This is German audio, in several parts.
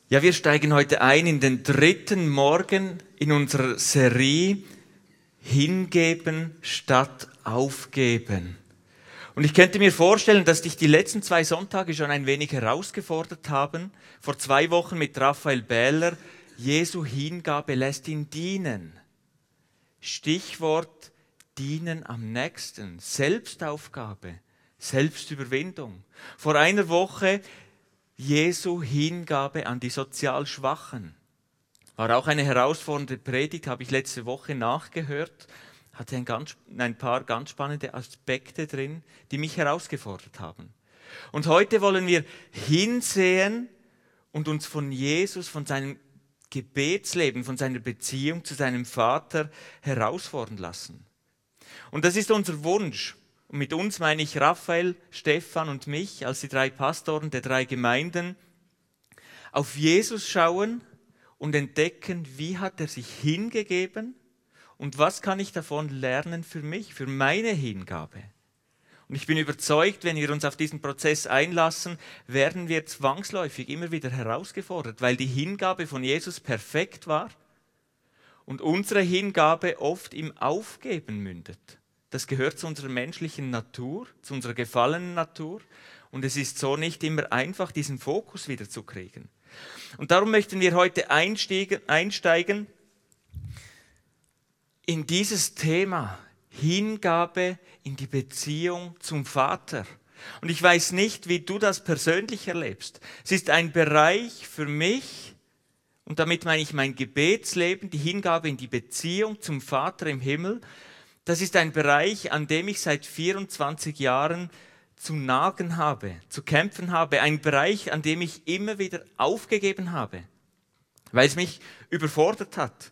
Ja, wir steigen heute ein in den dritten Morgen in unserer Serie Hingeben statt Aufgeben. Und ich könnte mir vorstellen, dass dich die letzten 2 Sonntage schon ein wenig herausgefordert haben. Vor 2 Wochen mit Raphael Bähler, Jesu Hingabe lässt ihn dienen. Stichwort dienen am nächsten, Selbstaufgabe, Selbstüberwindung. Vor einer Woche Jesu Hingabe an die sozial Schwachen. War auch eine herausfordernde Predigt, habe ich letzte Woche nachgehört. Hatte ein paar ganz spannende Aspekte drin, die mich herausgefordert haben. Und heute wollen wir hinsehen und uns von Jesus, von seinem Gebetsleben, von seiner Beziehung zu seinem Vater herausfordern lassen. Und das ist unser Wunsch. Und mit uns meine ich Raphael, Stefan und mich als die 3 Pastoren der 3 Gemeinden. Auf Jesus schauen und entdecken, wie hat er sich hingegeben und was kann ich davon lernen für mich, für meine Hingabe. Und ich bin überzeugt, wenn wir uns auf diesen Prozess einlassen, werden wir zwangsläufig immer wieder herausgefordert, weil die Hingabe von Jesus perfekt war und unsere Hingabe oft im Aufgeben mündet. Das gehört zu unserer menschlichen Natur, zu unserer gefallenen Natur. Und es ist so nicht immer einfach, diesen Fokus wieder zu kriegen. Und darum möchten wir heute einsteigen in dieses Thema Hingabe in die Beziehung zum Vater. Und ich weiß nicht, wie du das persönlich erlebst. Es ist ein Bereich für mich, und damit meine ich mein Gebetsleben, die Hingabe in die Beziehung zum Vater im Himmel. Das ist ein Bereich, an dem ich seit 24 Jahren zu nagen habe, zu kämpfen habe. Ein Bereich, an dem ich immer wieder aufgegeben habe, weil es mich überfordert hat.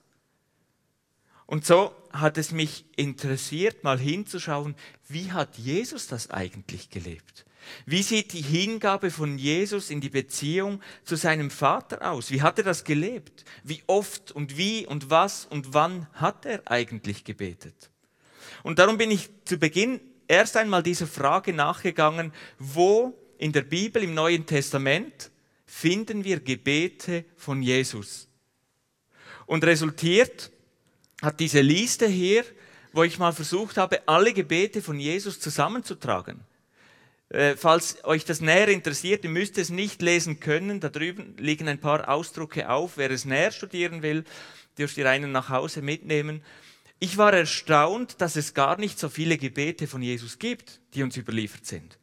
Und so hat es mich interessiert, mal hinzuschauen, wie hat Jesus das eigentlich gelebt? Wie sieht die Hingabe von Jesus in die Beziehung zu seinem Vater aus? Wie hat er das gelebt? Wie oft und wie und was und wann hat er eigentlich gebetet? Und darum bin ich zu Beginn erst einmal dieser Frage nachgegangen, wo in der Bibel, im Neuen Testament, finden wir Gebete von Jesus? Und resultiert hat diese Liste hier, wo ich mal versucht habe, alle Gebete von Jesus zusammenzutragen. Falls euch das näher interessiert, ihr müsst es nicht lesen können, da drüben liegen ein paar Ausdrucke auf. Wer es näher studieren will, dürft ihr einen nach Hause mitnehmen. Ich war erstaunt, dass es gar nicht so viele Gebete von Jesus gibt, die uns überliefert sind.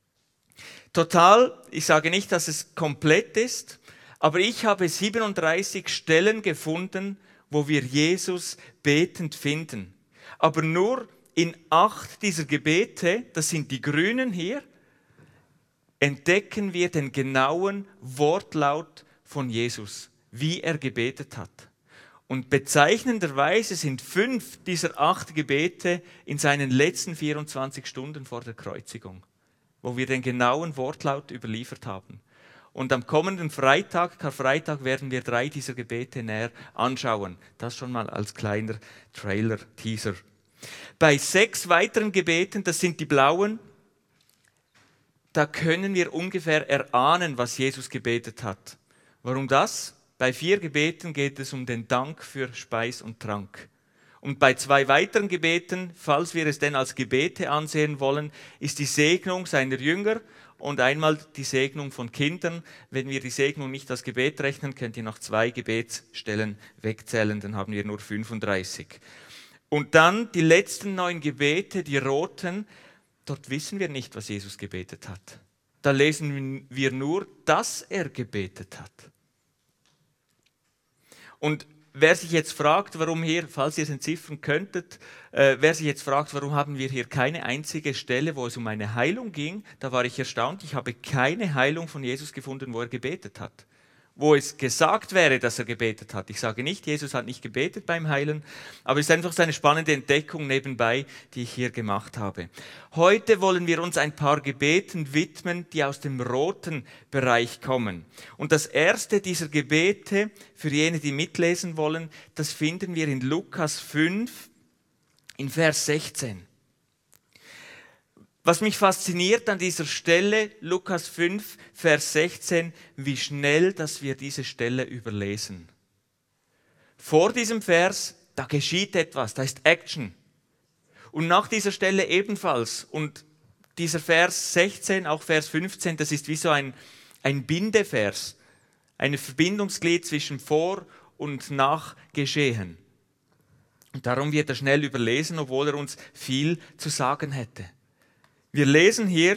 Total, ich sage nicht, dass es komplett ist, aber ich habe 37 Stellen gefunden, wo wir Jesus betend finden. Aber nur in 8 dieser Gebete, das sind die Grünen hier, entdecken wir den genauen Wortlaut von Jesus, wie er gebetet hat. Und bezeichnenderweise sind 5 dieser 8 Gebete in seinen letzten 24 Stunden vor der Kreuzigung, wo wir den genauen Wortlaut überliefert haben. Und am kommenden Freitag, Karfreitag, werden wir 3 dieser Gebete näher anschauen. Das schon mal als kleiner Trailer, Teaser. Bei 6 weiteren Gebeten, das sind die blauen, da können wir ungefähr erahnen, was Jesus gebetet hat. Warum das? Bei 4 Gebeten geht es um den Dank für Speis und Trank. Und bei 2 weiteren Gebeten, falls wir es denn als Gebete ansehen wollen, ist die Segnung seiner Jünger und einmal die Segnung von Kindern. Wenn wir die Segnung nicht als Gebet rechnen, könnt ihr noch 2 Gebetsstellen wegzählen, dann haben wir nur 35. Und dann die letzten 9 Gebete, die roten, dort wissen wir nicht, was Jesus gebetet hat. Da lesen wir nur, dass er gebetet hat. Und wer sich jetzt fragt, warum hier, falls ihr es entziffern könntet, wer sich jetzt fragt, warum haben wir hier keine einzige Stelle, wo es um eine Heilung ging, da war ich erstaunt, ich habe keine Heilung von Jesus gefunden, wo er gebetet hat. Wo es gesagt wäre, dass er gebetet hat. Ich sage nicht, Jesus hat nicht gebetet beim Heilen, aber es ist einfach so eine spannende Entdeckung nebenbei, die ich hier gemacht habe. Heute wollen wir uns ein paar Gebeten widmen, die aus dem roten Bereich kommen. Und das erste dieser Gebete, für jene, die mitlesen wollen, das finden wir in Lukas 5, in Vers 16. Was mich fasziniert an dieser Stelle, Lukas 5, Vers 16, wie schnell, dass wir diese Stelle überlesen. Vor diesem Vers, da geschieht etwas, da ist Action. Und nach dieser Stelle ebenfalls. Und dieser Vers 16, auch Vers 15, das ist wie so ein Bindevers, ein Verbindungsglied zwischen Vor- und Nachgeschehen. Und darum wird er schnell überlesen, obwohl er uns viel zu sagen hätte. Wir lesen hier,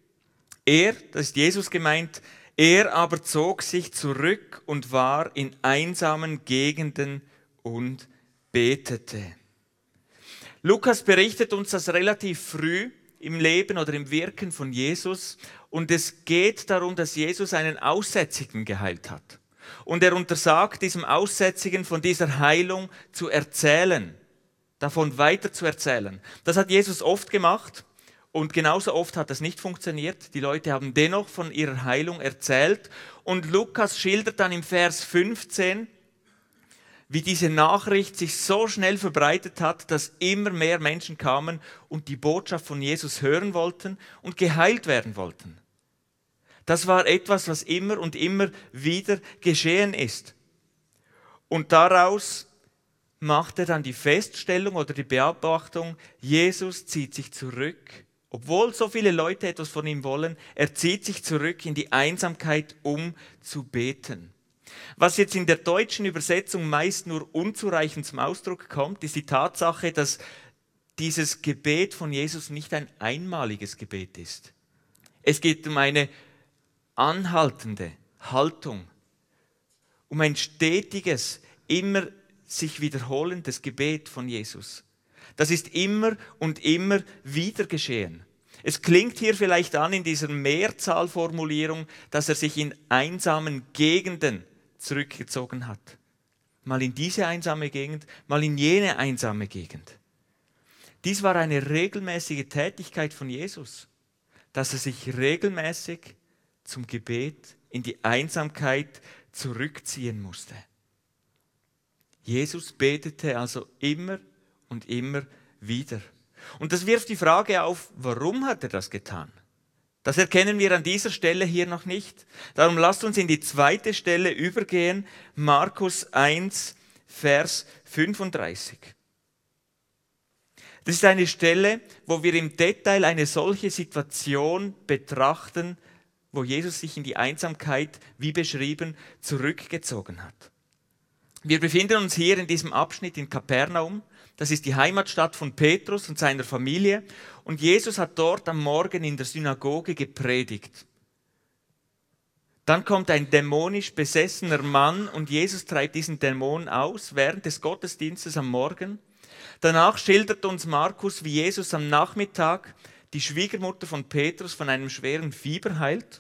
das ist Jesus gemeint, er aber zog sich zurück und war in einsamen Gegenden und betete. Lukas berichtet uns das relativ früh im Leben oder im Wirken von Jesus und es geht darum, dass Jesus einen Aussätzigen geheilt hat. Und er untersagt diesem Aussätzigen von dieser Heilung zu erzählen, davon weiter zu erzählen. Das hat Jesus oft gemacht. Und genauso oft hat das nicht funktioniert. Die Leute haben dennoch von ihrer Heilung erzählt. Und Lukas schildert dann im Vers 15, wie diese Nachricht sich so schnell verbreitet hat, dass immer mehr Menschen kamen und die Botschaft von Jesus hören wollten und geheilt werden wollten. Das war etwas, was immer und immer wieder geschehen ist. Und daraus macht er dann die Feststellung oder die Beobachtung, Jesus zieht sich zurück. Obwohl so viele Leute etwas von ihm wollen, er zieht sich zurück in die Einsamkeit, um zu beten. Was jetzt in der deutschen Übersetzung meist nur unzureichend zum Ausdruck kommt, ist die Tatsache, dass dieses Gebet von Jesus nicht ein einmaliges Gebet ist. Es geht um eine anhaltende Haltung, um ein stetiges, immer sich wiederholendes Gebet von Jesus. Das ist immer und immer wieder geschehen. Es klingt hier vielleicht an in dieser Mehrzahlformulierung, dass er sich in einsamen Gegenden zurückgezogen hat. Mal in diese einsame Gegend, mal in jene einsame Gegend. Dies war eine regelmäßige Tätigkeit von Jesus, dass er sich regelmäßig zum Gebet in die Einsamkeit zurückziehen musste. Jesus betete also immer und immer wieder. Und das wirft die Frage auf, warum hat er das getan? Das erkennen wir an dieser Stelle hier noch nicht. Darum lasst uns in die zweite Stelle übergehen, Markus 1, Vers 35. Das ist eine Stelle, wo wir im Detail eine solche Situation betrachten, wo Jesus sich in die Einsamkeit, wie beschrieben, zurückgezogen hat. Wir befinden uns hier in diesem Abschnitt in Kapernaum. Das ist die Heimatstadt von Petrus und seiner Familie. Und Jesus hat dort am Morgen in der Synagoge gepredigt. Dann kommt ein dämonisch besessener Mann und Jesus treibt diesen Dämon aus während des Gottesdienstes am Morgen. Danach schildert uns Markus, wie Jesus am Nachmittag die Schwiegermutter von Petrus von einem schweren Fieber heilt.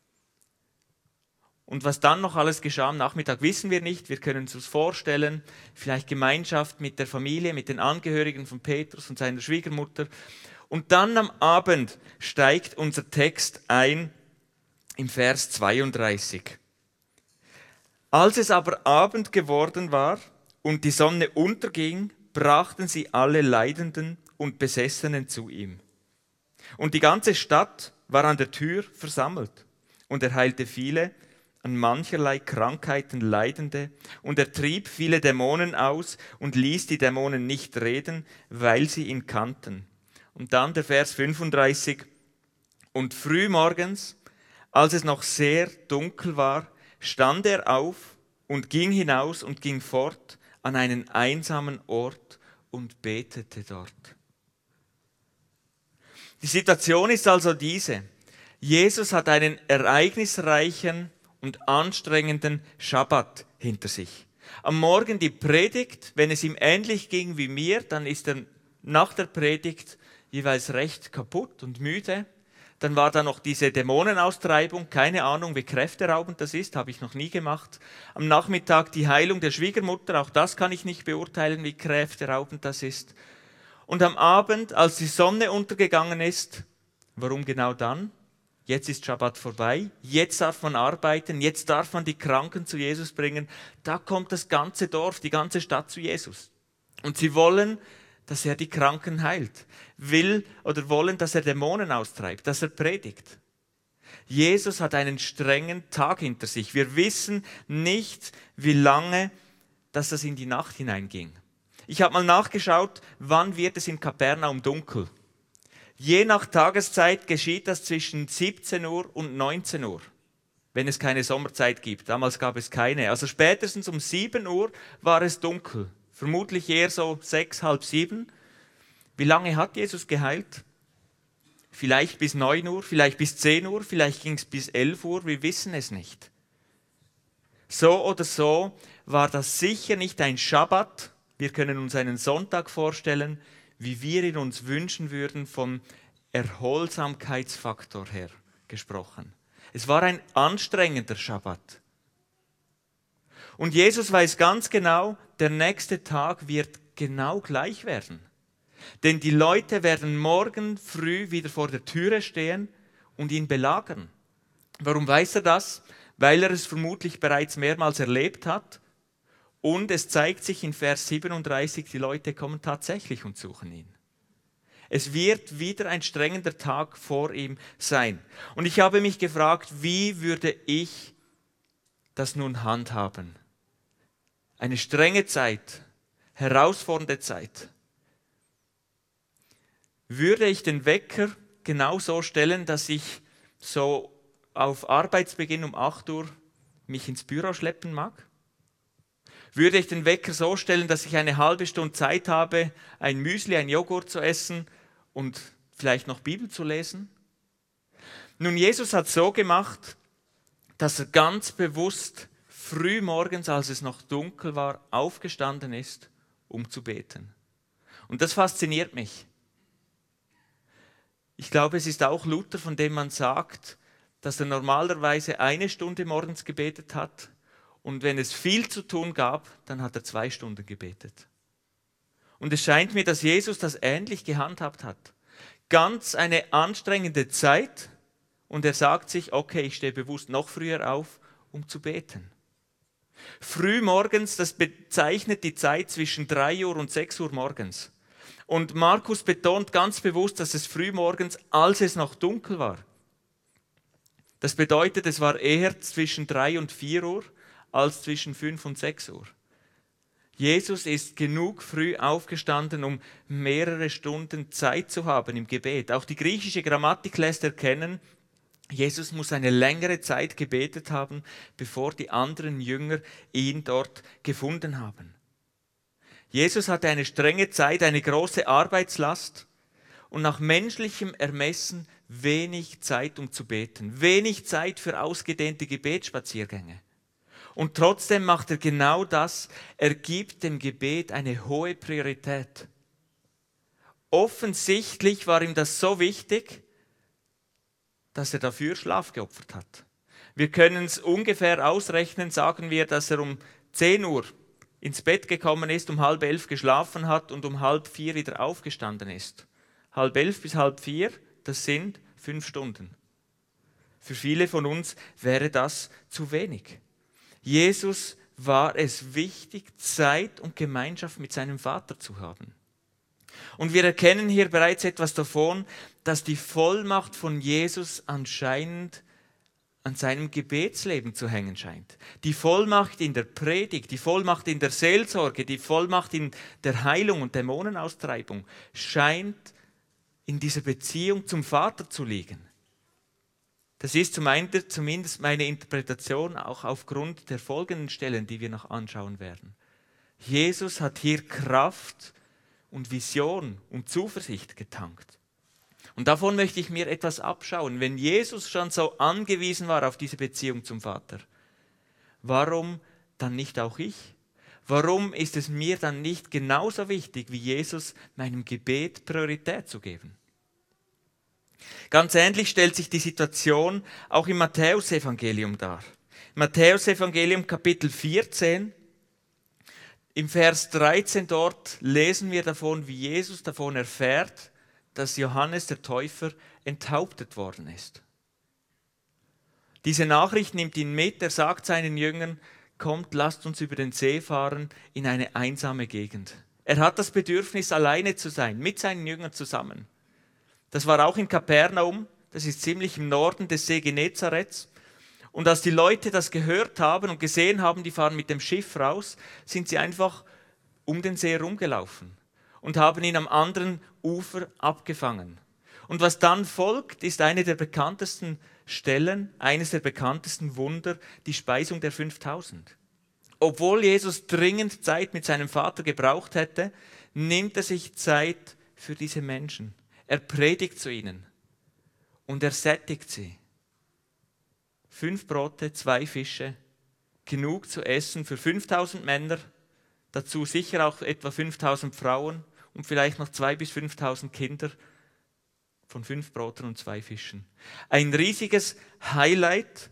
Und was dann noch alles geschah am Nachmittag, wissen wir nicht. Wir können es uns vorstellen. Vielleicht Gemeinschaft mit der Familie, mit den Angehörigen von Petrus und seiner Schwiegermutter. Und dann am Abend steigt unser Text ein im Vers 32. Als es aber Abend geworden war und die Sonne unterging, brachten sie alle Leidenden und Besessenen zu ihm. Und die ganze Stadt war an der Tür versammelt. Und er heilte viele, an mancherlei Krankheiten Leidende, und er trieb viele Dämonen aus und ließ die Dämonen nicht reden, weil sie ihn kannten. Und dann der Vers 35. Und frühmorgens, als es noch sehr dunkel war, stand er auf und ging hinaus und ging fort an einen einsamen Ort und betete dort. Die Situation ist also diese. Jesus hat einen ereignisreichen und anstrengenden Schabbat hinter sich. Am Morgen die Predigt, wenn es ihm ähnlich ging wie mir, dann ist er nach der Predigt jeweils recht kaputt und müde. Dann war da noch diese Dämonenaustreibung, keine Ahnung, wie kräfteraubend das ist, habe ich noch nie gemacht. Am Nachmittag die Heilung der Schwiegermutter, auch das kann ich nicht beurteilen, wie kräfteraubend das ist. Und am Abend, als die Sonne untergegangen ist, warum genau dann? Jetzt ist Schabbat vorbei, jetzt darf man arbeiten, jetzt darf man die Kranken zu Jesus bringen. Da kommt das ganze Dorf, die ganze Stadt zu Jesus. Und sie wollen dass er die Kranken heilt, will oder wollen, dass er Dämonen austreibt, dass er predigt. Jesus hat einen strengen Tag hinter sich. Wir wissen nicht, wie lange dass das in die Nacht hineinging. Ich habe mal nachgeschaut, wann wird es in Kapernaum dunkel. Je nach Tageszeit geschieht das zwischen 17 Uhr und 19 Uhr, wenn es keine Sommerzeit gibt. Damals gab es keine. Also spätestens um 7 Uhr war es dunkel. Vermutlich eher so 6, halb 7. Wie lange hat Jesus geheilt? Vielleicht bis 9 Uhr, vielleicht bis 10 Uhr, vielleicht ging es bis 11 Uhr, wir wissen es nicht. So oder so war das sicher nicht ein Schabbat. Wir können uns einen Sonntag vorstellen, wie wir ihn uns wünschen würden, vom Erholsamkeitsfaktor her gesprochen. Es war ein anstrengender Schabbat. Und Jesus weiß ganz genau, der nächste Tag wird genau gleich werden. Denn die Leute werden morgen früh wieder vor der Türe stehen und ihn belagern. Warum weiß er das? Weil er es vermutlich bereits mehrmals erlebt hat. Und es zeigt sich in Vers 37, die Leute kommen tatsächlich und suchen ihn. Es wird wieder ein strengender Tag vor ihm sein. Und ich habe mich gefragt, wie würde ich das nun handhaben? Eine strenge Zeit, herausfordernde Zeit. Würde ich den Wecker genau so stellen, dass ich so auf Arbeitsbeginn um 8 Uhr mich ins Büro schleppen mag? Würde ich den Wecker so stellen, dass ich eine halbe Stunde Zeit habe, ein Müsli, ein Joghurt zu essen und vielleicht noch Bibel zu lesen? Nun, Jesus hat so gemacht, dass er ganz bewusst früh morgens, als es noch dunkel war, aufgestanden ist, um zu beten. Und das fasziniert mich. Ich glaube, es ist auch Luther, von dem man sagt, dass er normalerweise 1 Stunde morgens gebetet hat und wenn es viel zu tun gab, dann hat er 2 Stunden gebetet. Und es scheint mir, dass Jesus das ähnlich gehandhabt hat. Ganz eine anstrengende Zeit und er sagt sich, okay, ich stehe bewusst noch früher auf, um zu beten. Früh morgens, das bezeichnet die Zeit zwischen 3 Uhr und 6 Uhr morgens. Und Markus betont ganz bewusst, dass es früh morgens, als es noch dunkel war. Das bedeutet, es war eher zwischen 3 und 4 Uhr als zwischen 5 und 6 Uhr. Jesus ist genug früh aufgestanden, um mehrere Stunden Zeit zu haben im Gebet. Auch die griechische Grammatik lässt erkennen, Jesus muss eine längere Zeit gebetet haben, bevor die anderen Jünger ihn dort gefunden haben. Jesus hatte eine strenge Zeit, eine große Arbeitslast und nach menschlichem Ermessen wenig Zeit, um zu beten, wenig Zeit für ausgedehnte Gebetsspaziergänge. Und trotzdem macht er genau das, er gibt dem Gebet eine hohe Priorität. Offensichtlich war ihm das so wichtig, dass er dafür Schlaf geopfert hat. Wir können es ungefähr ausrechnen, sagen wir, dass er um 10 Uhr ins Bett gekommen ist, um 10:30 geschlafen hat und um 3:30 wieder aufgestanden ist. 3:30 bis 3:30, das sind 5 Stunden. Für viele von uns wäre das zu wenig. Jesus war es wichtig, Zeit und Gemeinschaft mit seinem Vater zu haben. Und wir erkennen hier bereits etwas davon, dass die Vollmacht von Jesus anscheinend an seinem Gebetsleben zu hängen scheint. Die Vollmacht in der Predigt, die Vollmacht in der Seelsorge, die Vollmacht in der Heilung und Dämonenaustreibung scheint in dieser Beziehung zum Vater zu liegen. Das ist zumindest meine Interpretation auch aufgrund der folgenden Stellen, die wir noch anschauen werden. Jesus hat hier Kraft und Vision und Zuversicht getankt. Und davon möchte ich mir etwas abschauen. Wenn Jesus schon so angewiesen war auf diese Beziehung zum Vater, warum dann nicht auch ich? Warum ist es mir dann nicht genauso wichtig wie Jesus, meinem Gebet Priorität zu geben? Ganz ähnlich stellt sich die Situation auch im Matthäusevangelium dar. Im Matthäusevangelium Kapitel 14, im Vers 13 dort lesen wir davon, wie Jesus davon erfährt, dass Johannes der Täufer enthauptet worden ist. Diese Nachricht nimmt ihn mit, er sagt seinen Jüngern, kommt, lasst uns über den See fahren in eine einsame Gegend. Er hat das Bedürfnis, alleine zu sein, mit seinen Jüngern zusammen. Das war auch in Kapernaum, das ist ziemlich im Norden des See Genezarets. Und als die Leute das gehört haben und gesehen haben, die fahren mit dem Schiff raus, sind sie einfach um den See herumgelaufen und haben ihn am anderen Ufer abgefangen. Und was dann folgt, ist eine der bekanntesten Stellen, eines der bekanntesten Wunder, die Speisung der 5000. Obwohl Jesus dringend Zeit mit seinem Vater gebraucht hätte, nimmt er sich Zeit für diese Menschen. Er predigt zu ihnen und er sättigt sie. 5 Brote, 2 Fische, genug zu essen für 5000 Männer, dazu sicher auch etwa 5000 Frauen und vielleicht noch 2.000 bis 5.000 Kinder von 5 Broten und 2 Fischen. Ein riesiges Highlight,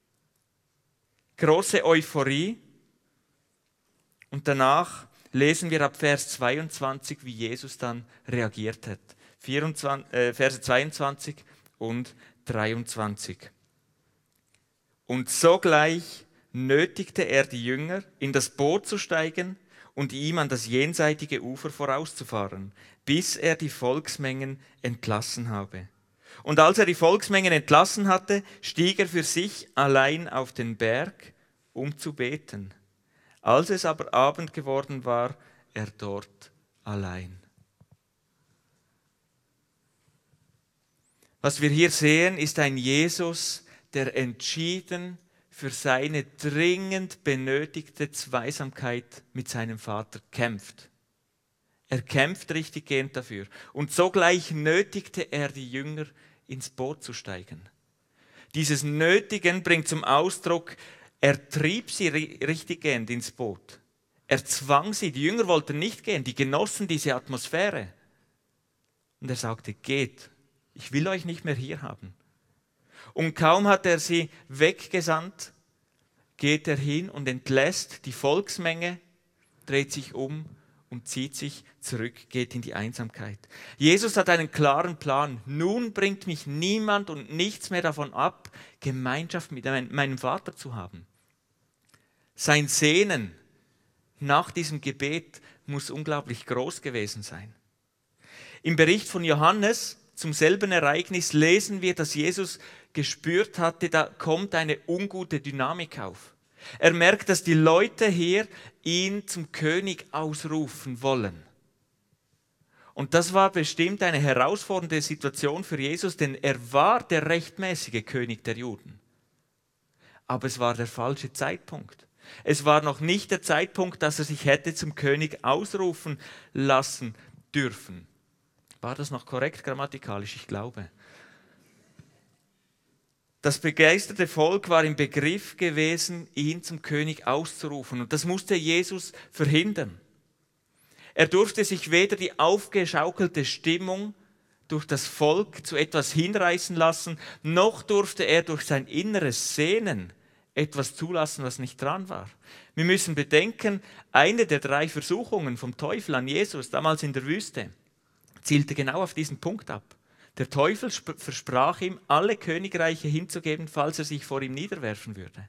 große Euphorie. Und danach lesen wir ab Vers 22, wie Jesus dann reagiert hat. Verse 22 und 23. Und sogleich nötigte er die Jünger, in das Boot zu steigen und ihm an das jenseitige Ufer vorauszufahren, bis er die Volksmengen entlassen habe. Und als er die Volksmengen entlassen hatte, stieg er für sich allein auf den Berg, um zu beten. Als es aber Abend geworden war, er dort allein. Was wir hier sehen, ist ein Jesus, der entschieden für seine dringend benötigte Zweisamkeit mit seinem Vater kämpft. Er kämpft richtiggehend dafür. Und sogleich nötigte er die Jünger, ins Boot zu steigen. Dieses Nötigen bringt zum Ausdruck, er trieb sie richtiggehend ins Boot. Er zwang sie. Die Jünger wollten nicht gehen, die genossen diese Atmosphäre. Und er sagte, geht, ich will euch nicht mehr hier haben. Und kaum hat er sie weggesandt, geht er hin und entlässt die Volksmenge, dreht sich um und zieht sich zurück, geht in die Einsamkeit. Jesus hat einen klaren Plan. Nun bringt mich niemand und nichts mehr davon ab, Gemeinschaft mit meinem Vater zu haben. Sein Sehnen nach diesem Gebet muss unglaublich groß gewesen sein. Im Bericht von Johannes zum selben Ereignis lesen wir, dass Jesus gespürt hatte, da kommt eine ungute Dynamik auf. Er merkt, dass die Leute hier ihn zum König ausrufen wollen. Und das war bestimmt eine herausfordernde Situation für Jesus, denn er war der rechtmäßige König der Juden. Aber es war der falsche Zeitpunkt. Es war noch nicht der Zeitpunkt, dass er sich hätte zum König ausrufen lassen dürfen. War das noch korrekt grammatikalisch? Ich glaube. Das begeisterte Volk war im Begriff gewesen, ihn zum König auszurufen. Und das musste Jesus verhindern. Er durfte sich weder die aufgeschaukelte Stimmung durch das Volk zu etwas hinreißen lassen, noch durfte er durch sein inneres Sehnen etwas zulassen, was nicht dran war. Wir müssen bedenken, eine der 3 Versuchungen vom Teufel an Jesus, damals in der Wüste, zielte genau auf diesen Punkt ab. Der Teufel versprach ihm, alle Königreiche hinzugeben, falls er sich vor ihm niederwerfen würde.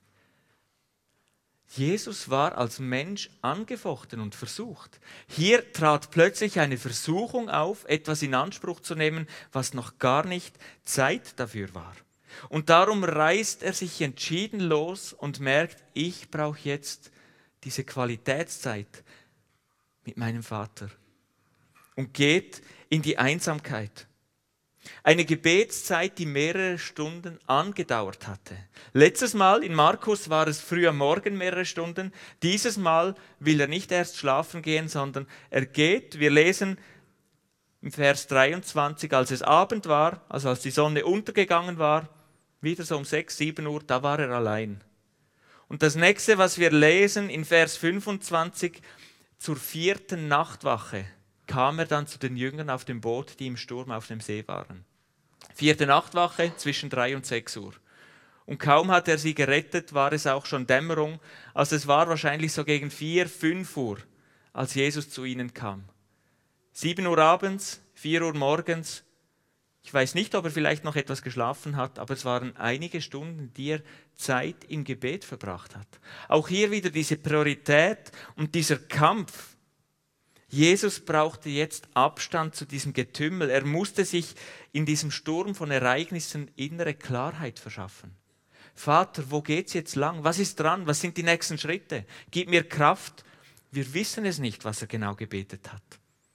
Jesus war als Mensch angefochten und versucht. Hier trat plötzlich eine Versuchung auf, etwas in Anspruch zu nehmen, was noch gar nicht Zeit dafür war. Und darum reißt er sich entschieden los und merkt, ich brauche jetzt diese Qualitätszeit mit meinem Vater. Und geht in die Einsamkeit. Eine Gebetszeit, die mehrere Stunden angedauert hatte. Letztes Mal in Markus war es früh am Morgen mehrere Stunden. Dieses Mal will er nicht erst schlafen gehen, sondern er geht, wir lesen im Vers 23, als es Abend war, also als die Sonne untergegangen war, wieder so um 6, 7 Uhr, da war er allein. Und das nächste, was wir lesen in Vers 25, zur 4. Nachtwache kam er dann zu den Jüngern auf dem Boot, die im Sturm auf dem See waren. 4. Nachtwache zwischen 3 und 6 Uhr. Und kaum hat er sie gerettet, war es auch schon Dämmerung. Also es war wahrscheinlich so gegen 4, 5 Uhr, als Jesus zu ihnen kam. 7 Uhr abends, 4 Uhr morgens. Ich weiß nicht, ob er vielleicht noch etwas geschlafen hat, aber es waren einige Stunden, die er Zeit im Gebet verbracht hat. Auch hier wieder diese Priorität und dieser Kampf. Jesus brauchte jetzt Abstand zu diesem Getümmel. Er musste sich in diesem Sturm von Ereignissen innere Klarheit verschaffen. Vater, wo geht's jetzt lang? Was ist dran? Was sind die nächsten Schritte? Gib mir Kraft. Wir wissen es nicht, was er genau gebetet hat.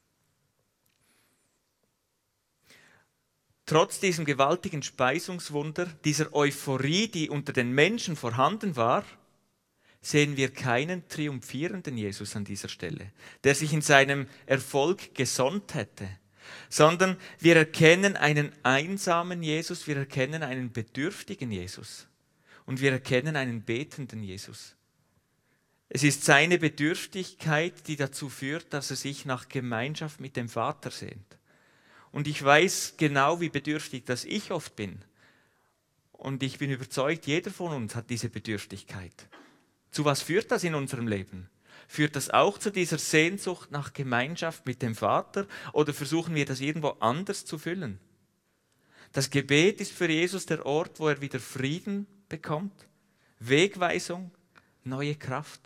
Trotz diesem gewaltigen Speisungswunder, dieser Euphorie, die unter den Menschen vorhanden war, sehen wir keinen triumphierenden Jesus an dieser Stelle, der sich in seinem Erfolg gesonnt hätte, sondern wir erkennen einen einsamen Jesus, wir erkennen einen bedürftigen Jesus und wir erkennen einen betenden Jesus. Es ist seine Bedürftigkeit, die dazu führt, dass er sich nach Gemeinschaft mit dem Vater sehnt. Und ich weiß genau, wie bedürftig das ich oft bin. Und ich bin überzeugt, jeder von uns hat diese Bedürftigkeit. Zu was führt das in unserem Leben? Führt das auch zu dieser Sehnsucht nach Gemeinschaft mit dem Vater oder versuchen wir das irgendwo anders zu füllen? Das Gebet ist für Jesus der Ort, wo er wieder Frieden bekommt, Wegweisung, neue Kraft.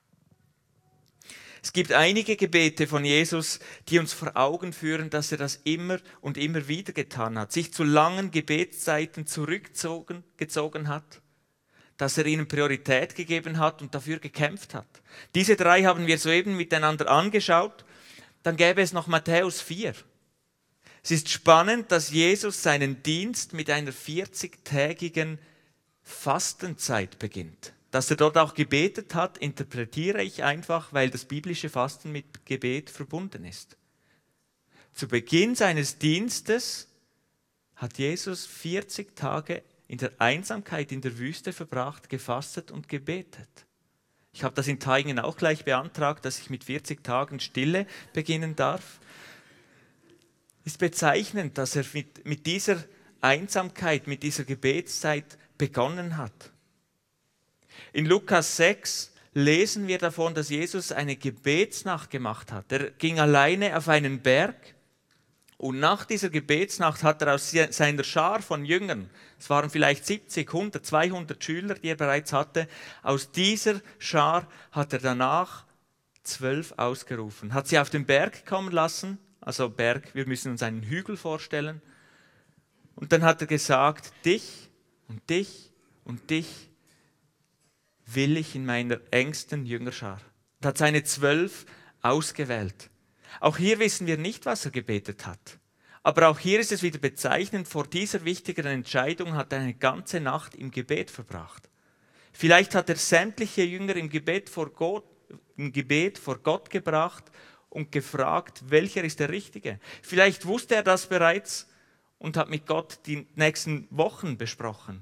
Es gibt einige Gebete von Jesus, die uns vor Augen führen, dass er das immer und immer wieder getan hat, sich zu langen Gebetszeiten zurückgezogen hat, dass er ihnen Priorität gegeben hat und dafür gekämpft hat. Diese 3 haben wir soeben miteinander angeschaut. Dann gäbe es noch Matthäus 4. Es ist spannend, dass Jesus seinen Dienst mit einer 40-tägigen Fastenzeit beginnt. Dass er dort auch gebetet hat, interpretiere ich einfach, weil das biblische Fasten mit Gebet verbunden ist. Zu Beginn seines Dienstes hat Jesus 40 Tage in der Einsamkeit in der Wüste verbracht, gefastet und gebetet. Ich habe das in Taingen auch gleich beantragt, dass ich mit 40 Tagen Stille beginnen darf. Es ist bezeichnend, dass er mit dieser Einsamkeit, mit dieser Gebetszeit begonnen hat. In Lukas 6 lesen wir davon, dass Jesus eine Gebetsnacht gemacht hat. Er ging alleine auf einen Berg und nach dieser Gebetsnacht hat er aus seiner Schar von Jüngern, es waren vielleicht 70, 100, 200 Schüler, die er bereits hatte, aus dieser Schar hat er danach 12 ausgerufen, hat sie auf den Berg kommen lassen, also Berg, wir müssen uns einen Hügel vorstellen, und dann hat er gesagt, dich und dich und dich will ich in meiner engsten Jüngerschar. Und hat seine 12 ausgewählt. Auch hier wissen wir nicht, was er gebetet hat. Aber auch hier ist es wieder bezeichnend, vor dieser wichtigen Entscheidung hat er eine ganze Nacht im Gebet verbracht. Vielleicht hat er sämtliche Jünger im Gebet vor Gott gebracht und gefragt, welcher ist der Richtige. Vielleicht wusste er das bereits und hat mit Gott die nächsten Wochen besprochen.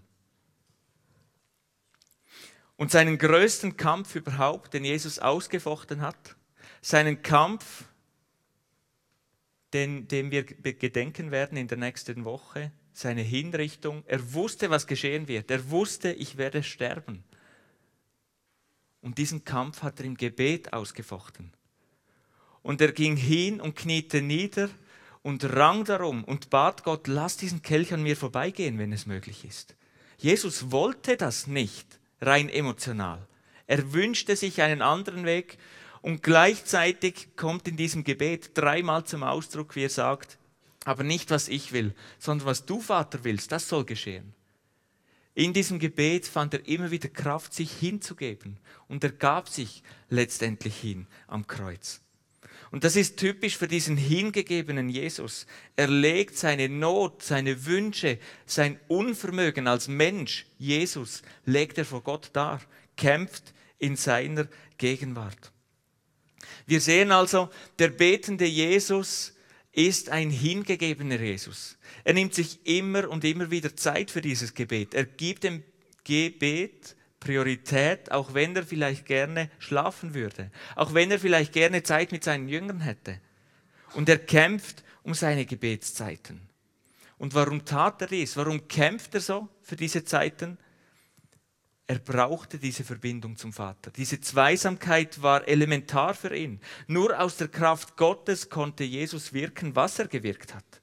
Und seinen größten Kampf überhaupt, den Jesus ausgefochten hat, seinen Kampf, dem wir gedenken werden in der nächsten Woche, seine Hinrichtung. Er wusste, was geschehen wird. Er wusste, ich werde sterben. Und diesen Kampf hat er im Gebet ausgefochten. Und er ging hin und kniete nieder und rang darum und bat Gott, lass diesen Kelch an mir vorbeigehen, wenn es möglich ist. Jesus wollte das nicht. Rein emotional. Er wünschte sich einen anderen Weg und gleichzeitig kommt in diesem Gebet 3-mal zum Ausdruck, wie er sagt, aber nicht was ich will, sondern was du, Vater, willst, das soll geschehen. In diesem Gebet fand er immer wieder Kraft, sich hinzugeben und er gab sich letztendlich hin am Kreuz. Und das ist typisch für diesen hingegebenen Jesus. Er legt seine Not, seine Wünsche, sein Unvermögen als Mensch, Jesus, legt er vor Gott dar, kämpft in seiner Gegenwart. Wir sehen also, der betende Jesus ist ein hingegebener Jesus. Er nimmt sich immer und immer wieder Zeit für dieses Gebet. Er gibt dem Gebet Priorität, auch wenn er vielleicht gerne schlafen würde, auch wenn er vielleicht gerne Zeit mit seinen Jüngern hätte. Und er kämpft um seine Gebetszeiten. Und warum tat er dies? Warum kämpft er so für diese Zeiten? Er brauchte diese Verbindung zum Vater. Diese Zweisamkeit war elementar für ihn. Nur aus der Kraft Gottes konnte Jesus wirken, was er gewirkt hat.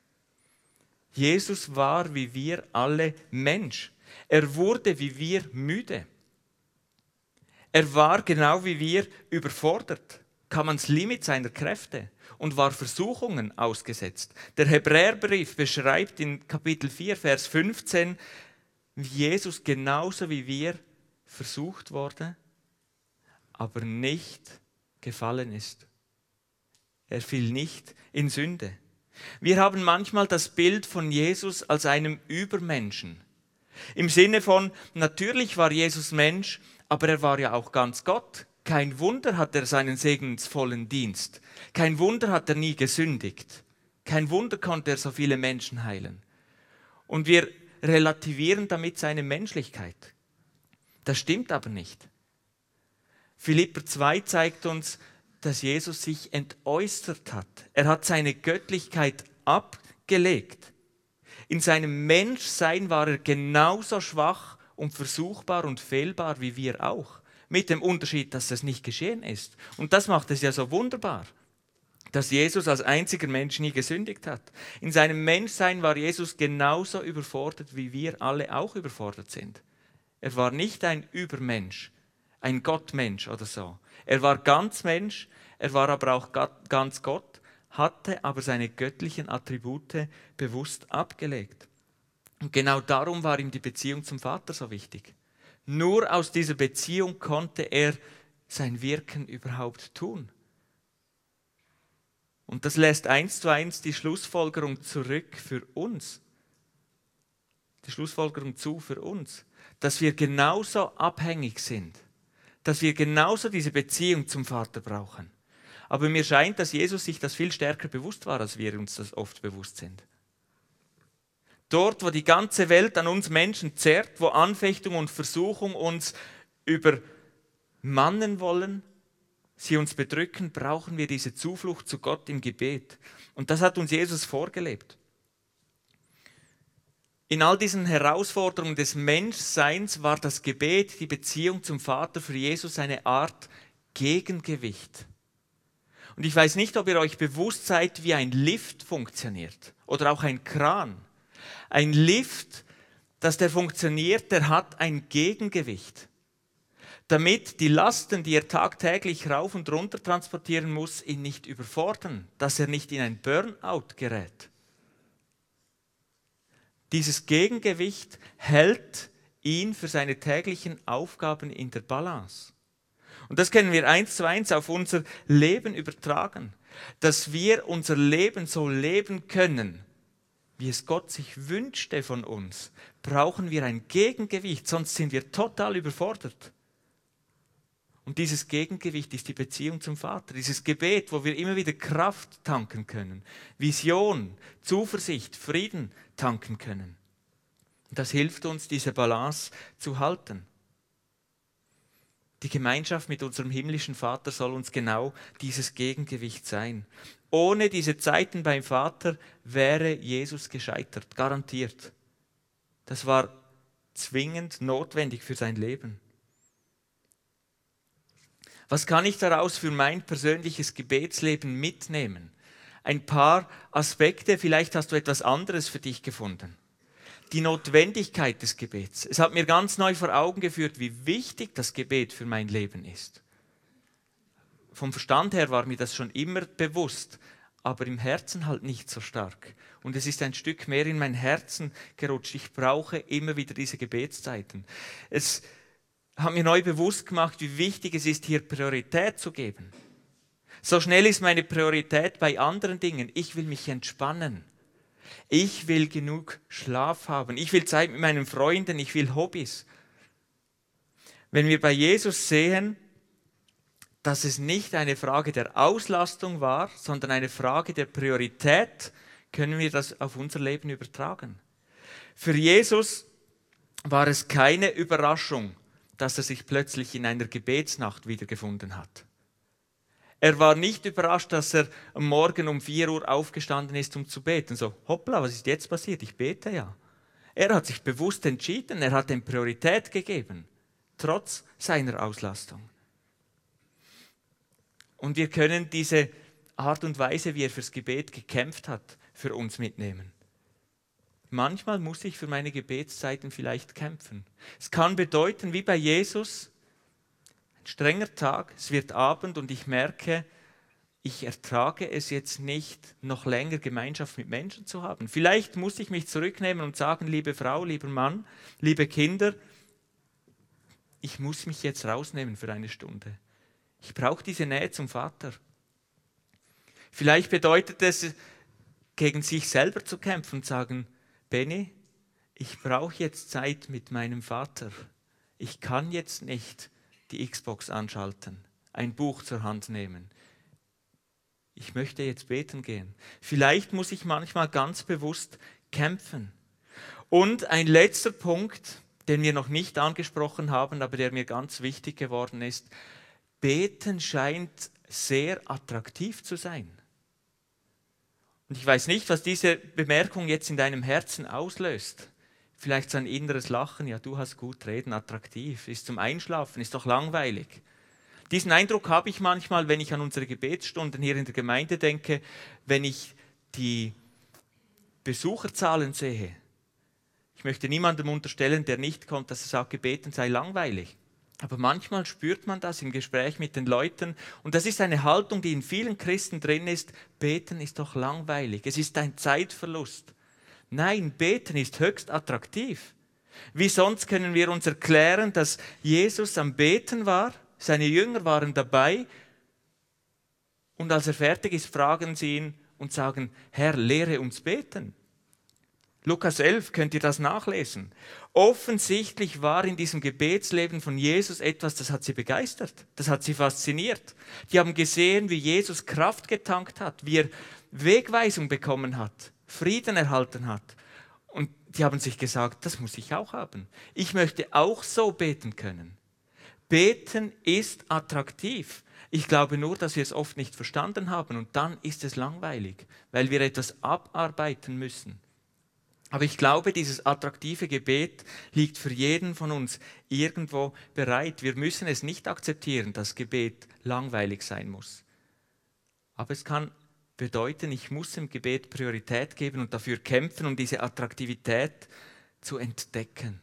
Jesus war wie wir alle Mensch. Er wurde wie wir müde. Er war genau wie wir überfordert. kam ans Limit seiner Kräfte und war Versuchungen ausgesetzt. Der Hebräerbrief beschreibt in Kapitel 4, Vers 15, wie Jesus genauso wie wir versucht wurde, aber nicht gefallen ist. Er fiel nicht in Sünde. Wir haben manchmal das Bild von Jesus als einem Übermenschen. Im Sinne von, natürlich war Jesus Mensch, aber er war ja auch ganz Gott. Kein Wunder hat er seinen segensvollen Dienst. Kein Wunder hat er nie gesündigt. Kein Wunder konnte er so viele Menschen heilen. Und wir relativieren damit seine Menschlichkeit. Das stimmt aber nicht. Philipper 2 zeigt uns, dass Jesus sich entäußert hat. Er hat seine Göttlichkeit abgelegt. In seinem Menschsein war er genauso schwach und versuchbar und fehlbar wie wir auch. Mit dem Unterschied, dass das nicht geschehen ist. Und das macht es ja so wunderbar, dass Jesus als einziger Mensch nie gesündigt hat. In seinem Menschsein war Jesus genauso überfordert, wie wir alle auch überfordert sind. Er war nicht ein Übermensch, ein Gottmensch oder so. Er war ganz Mensch, er war aber auch ganz Gott, hatte aber seine göttlichen Attribute bewusst abgelegt. Und genau darum war ihm die Beziehung zum Vater so wichtig. Nur aus dieser Beziehung konnte er sein Wirken überhaupt tun. Und das lässt 1:1 die Schlussfolgerung zurück für uns. Die Schlussfolgerung zu für uns, dass wir genauso abhängig sind, dass wir genauso diese Beziehung zum Vater brauchen. Aber mir scheint, dass Jesus sich das viel stärker bewusst war, als wir uns das oft bewusst sind. Dort, wo die ganze Welt an uns Menschen zerrt, wo Anfechtung und Versuchung uns übermannen wollen, sie uns bedrücken, brauchen wir diese Zuflucht zu Gott im Gebet. Und das hat uns Jesus vorgelebt. In all diesen Herausforderungen des Menschseins war das Gebet, die Beziehung zum Vater für Jesus eine Art Gegengewicht. Und ich weiß nicht, ob ihr euch bewusst seid, wie ein Lift funktioniert oder auch ein Kran. Ein Lift, der funktioniert, der hat ein Gegengewicht. Damit die Lasten, die er tagtäglich rauf und runter transportieren muss, ihn nicht überfordern, dass er nicht in ein Burnout gerät. Dieses Gegengewicht hält ihn für seine täglichen Aufgaben in der Balance. Und das können wir 1:1 auf unser Leben übertragen, dass wir unser Leben so leben können, wie es Gott sich wünschte von uns, brauchen wir ein Gegengewicht, sonst sind wir total überfordert. Und dieses Gegengewicht ist die Beziehung zum Vater, dieses Gebet, wo wir immer wieder Kraft tanken können, Vision, Zuversicht, Frieden tanken können. Und das hilft uns, diese Balance zu halten. Die Gemeinschaft mit unserem himmlischen Vater soll uns genau dieses Gegengewicht sein. Ohne diese Zeiten beim Vater wäre Jesus gescheitert, garantiert. Das war zwingend notwendig für sein Leben. Was kann ich daraus für mein persönliches Gebetsleben mitnehmen? Ein paar Aspekte, vielleicht hast du etwas anderes für dich gefunden. Die Notwendigkeit des Gebets. Es hat mir ganz neu vor Augen geführt, wie wichtig das Gebet für mein Leben ist. Vom Verstand her war mir das schon immer bewusst, aber im Herzen halt nicht so stark. Und es ist ein Stück mehr in mein Herzen gerutscht. Ich brauche immer wieder diese Gebetszeiten. Es hat mir neu bewusst gemacht, wie wichtig es ist, hier Priorität zu geben. So schnell ist meine Priorität bei anderen Dingen. Ich will mich entspannen. Ich will genug Schlaf haben. Ich will Zeit mit meinen Freunden. Ich will Hobbys. Wenn wir bei Jesus sehen, dass es nicht eine Frage der Auslastung war, sondern eine Frage der Priorität, können wir das auf unser Leben übertragen. Für Jesus war es keine Überraschung, dass er sich plötzlich in einer Gebetsnacht wiedergefunden hat. Er war nicht überrascht, dass er am Morgen um 4 Uhr aufgestanden ist, um zu beten. So, hoppla, was ist jetzt passiert? Ich bete ja. Er hat sich bewusst entschieden, er hat ihm Priorität gegeben, trotz seiner Auslastung. Und wir können diese Art und Weise, wie er fürs Gebet gekämpft hat, für uns mitnehmen. Manchmal muss ich für meine Gebetszeiten vielleicht kämpfen. Es kann bedeuten, wie bei Jesus, ein strenger Tag, es wird Abend und ich merke, ich ertrage es jetzt nicht, noch länger Gemeinschaft mit Menschen zu haben. Vielleicht muss ich mich zurücknehmen und sagen, liebe Frau, lieber Mann, liebe Kinder, ich muss mich jetzt rausnehmen für eine Stunde. Ich brauche diese Nähe zum Vater. Vielleicht bedeutet es, gegen sich selber zu kämpfen und sagen, Benny, ich brauche jetzt Zeit mit meinem Vater. Ich kann jetzt nicht die Xbox anschalten, ein Buch zur Hand nehmen. Ich möchte jetzt beten gehen. Vielleicht muss ich manchmal ganz bewusst kämpfen. Und ein letzter Punkt, den wir noch nicht angesprochen haben, aber der mir ganz wichtig geworden ist. Beten scheint sehr attraktiv zu sein. Und ich weiß nicht, was diese Bemerkung jetzt in deinem Herzen auslöst. Vielleicht so ein inneres Lachen, ja, du hast gut reden, attraktiv, ist zum Einschlafen, ist doch langweilig. Diesen Eindruck habe ich manchmal, wenn ich an unsere Gebetsstunden hier in der Gemeinde denke, wenn ich die Besucherzahlen sehe. Ich möchte niemandem unterstellen, der nicht kommt, dass er sagt, Gebeten sei langweilig. Aber manchmal spürt man das im Gespräch mit den Leuten und das ist eine Haltung, die in vielen Christen drin ist. Beten ist doch langweilig, es ist ein Zeitverlust. Nein, Beten ist höchst attraktiv. Wie sonst können wir uns erklären, dass Jesus am Beten war, seine Jünger waren dabei und als er fertig ist, fragen sie ihn und sagen, Herr, lehre uns beten. Lukas 11 könnt ihr das nachlesen. Offensichtlich war in diesem Gebetsleben von Jesus etwas, das hat sie begeistert, das hat sie fasziniert. Die haben gesehen, wie Jesus Kraft getankt hat, wie er Wegweisung bekommen hat, Frieden erhalten hat. Und die haben sich gesagt, das muss ich auch haben. Ich möchte auch so beten können. Beten ist attraktiv. Ich glaube nur, dass wir es oft nicht verstanden haben und dann ist es langweilig, weil wir etwas abarbeiten müssen. Aber ich glaube, dieses attraktive Gebet liegt für jeden von uns irgendwo bereit. Wir müssen es nicht akzeptieren, dass Gebet langweilig sein muss. Aber es kann bedeuten, ich muss im Gebet Priorität geben und dafür kämpfen, um diese Attraktivität zu entdecken.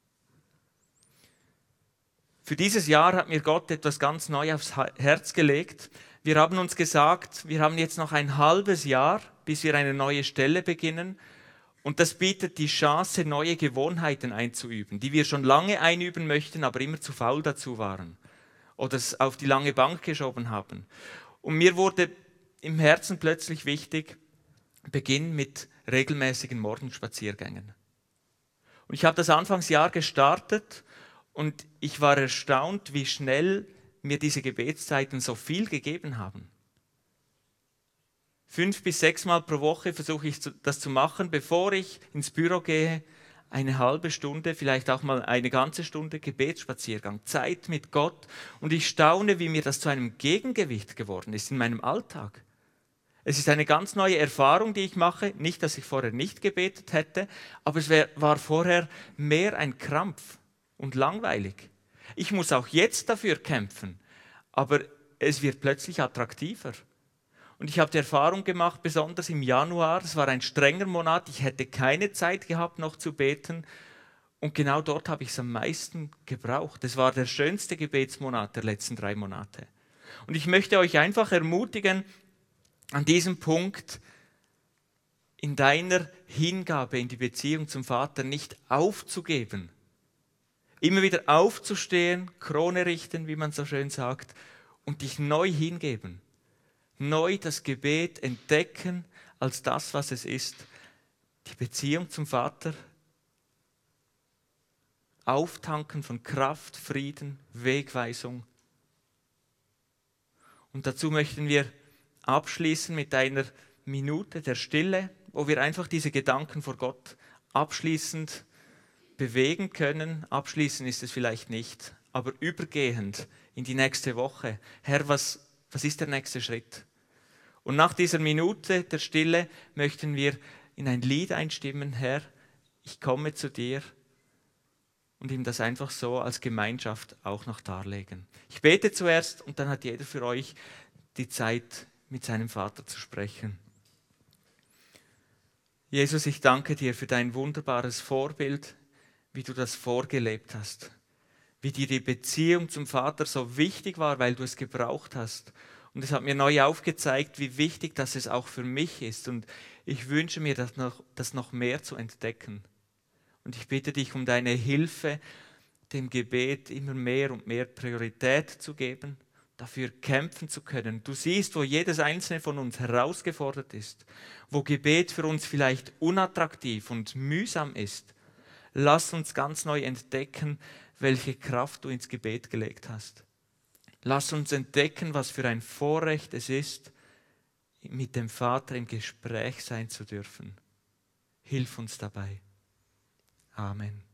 Für dieses Jahr hat mir Gott etwas ganz neu aufs Herz gelegt. Wir haben uns gesagt, wir haben jetzt noch ein halbes Jahr, bis wir eine neue Stelle beginnen. Und das bietet die Chance, neue Gewohnheiten einzuüben, die wir schon lange einüben möchten, aber immer zu faul dazu waren oder es auf die lange Bank geschoben haben. Und mir wurde im Herzen plötzlich wichtig, Beginn mit regelmäßigen Morgenspaziergängen. Und ich habe das Anfangsjahr gestartet und ich war erstaunt, wie schnell mir diese Gebetszeiten so viel gegeben haben. 5 bis 6 Mal pro Woche versuche ich das zu machen, bevor ich ins Büro gehe. Eine halbe Stunde, vielleicht auch mal eine ganze Stunde Gebetsspaziergang, Zeit mit Gott. Und ich staune, wie mir das zu einem Gegengewicht geworden ist in meinem Alltag. Es ist eine ganz neue Erfahrung, die ich mache. Nicht, dass ich vorher nicht gebetet hätte, aber es war vorher mehr ein Krampf und langweilig. Ich muss auch jetzt dafür kämpfen, aber es wird plötzlich attraktiver. Und ich habe die Erfahrung gemacht, besonders im Januar, es war ein strenger Monat, ich hätte keine Zeit gehabt, noch zu beten. Und genau dort habe ich es am meisten gebraucht. Es war der schönste Gebetsmonat der letzten 3 Monate. Und ich möchte euch einfach ermutigen, an diesem Punkt in deiner Hingabe in die Beziehung zum Vater nicht aufzugeben. Immer wieder aufzustehen, Krone richten, wie man so schön sagt, und dich neu hingeben. Neu das Gebet entdecken als das, was es ist. Die Beziehung zum Vater. Auftanken von Kraft, Frieden, Wegweisung. Und dazu möchten wir abschließen mit einer Minute der Stille, wo wir einfach diese Gedanken vor Gott abschließend bewegen können. Abschließend ist es vielleicht nicht, aber übergehend in die nächste Woche. Herr, was ist der nächste Schritt? Und nach dieser Minute der Stille möchten wir in ein Lied einstimmen. Herr, ich komme zu dir und ihm das einfach so als Gemeinschaft auch noch darlegen. Ich bete zuerst und dann hat jeder für euch die Zeit, mit seinem Vater zu sprechen. Jesus, ich danke dir für dein wunderbares Vorbild, wie du das vorgelebt hast, wie dir die Beziehung zum Vater so wichtig war, weil du es gebraucht hast, Und es hat mir neu aufgezeigt, wie wichtig das es auch für mich ist. Und ich wünsche mir, das noch mehr zu entdecken. Und ich bitte dich um deine Hilfe, dem Gebet immer mehr und mehr Priorität zu geben, dafür kämpfen zu können. Du siehst, wo jedes einzelne von uns herausgefordert ist, wo Gebet für uns vielleicht unattraktiv und mühsam ist. Lass uns ganz neu entdecken, welche Kraft du ins Gebet gelegt hast. Lass uns entdecken, was für ein Vorrecht es ist, mit dem Vater im Gespräch sein zu dürfen. Hilf uns dabei. Amen.